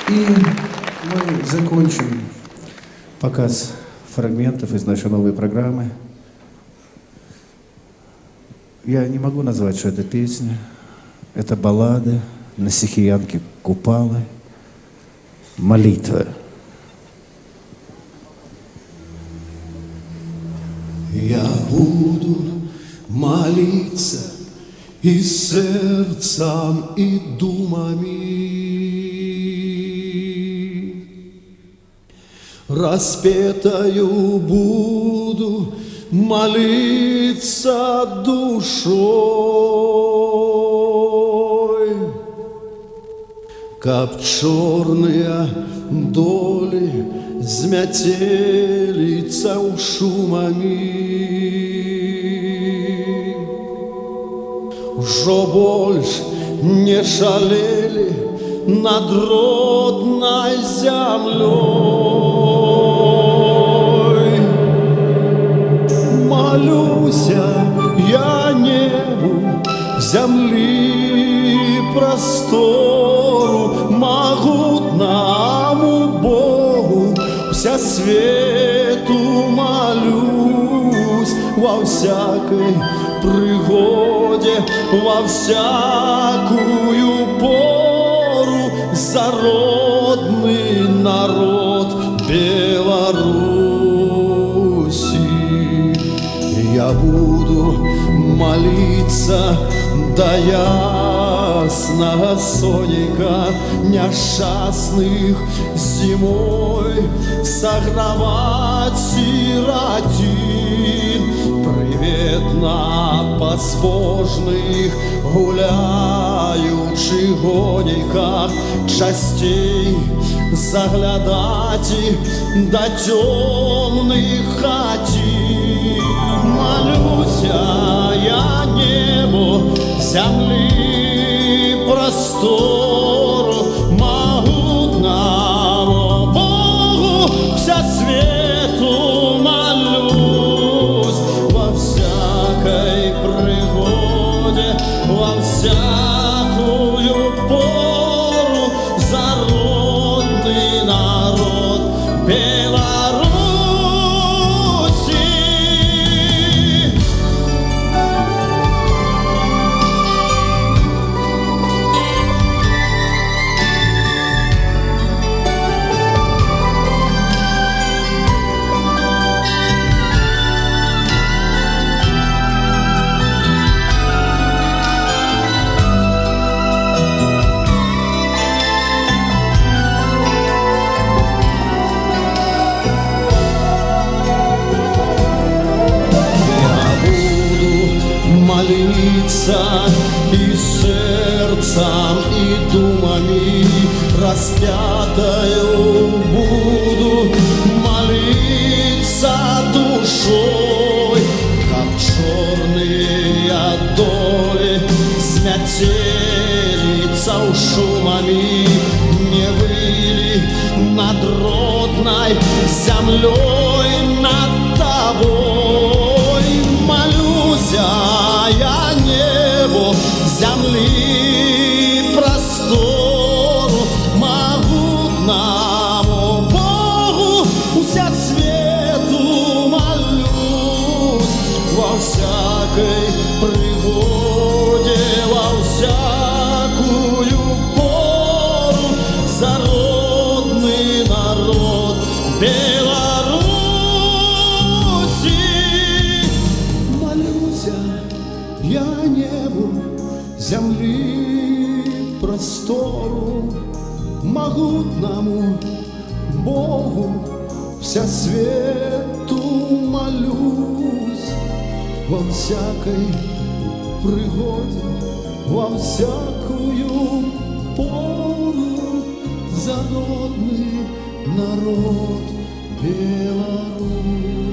И мы закончим показ фрагментов из нашей новой программы. Я не могу назвать, что это песня. Это баллада на сихиянке Купалы, молитва. Я буду молиться и сердцем, и думами, распетою буду молиться душой, как черные доли змятелица у шумами. Уже больше не шалели над родной землей. Молюся я небу, земли простору, могутному Богу, вся свету молюсь во всякой пригоде, во всякую пору за родный народ Беларуси. Я буду молиться до ясного соника несчастных зимой, согревать сиротин, приветно безбожных гуляющих гониках частей заглядать до темных хатин. Молюся я небу, земли простору, могутному Богу вся свету молюсь во всякой пригоде, во всякую пору за родный народ Беларуси. Молиться и сердцем, и думами, распятою буду молиться душой, как черные доли смятелица у шумами не выли над родной землей, над тобой. Молюся я небу, земли простору, могутному Богу вся свету молюсь во всякой пригоде, во всякую пору за родный народ Беларуси. Я небу, земли простору, могутному Богу вся свету молюсь во всякой пригоде, во всякую пору за родный народ Беларусь.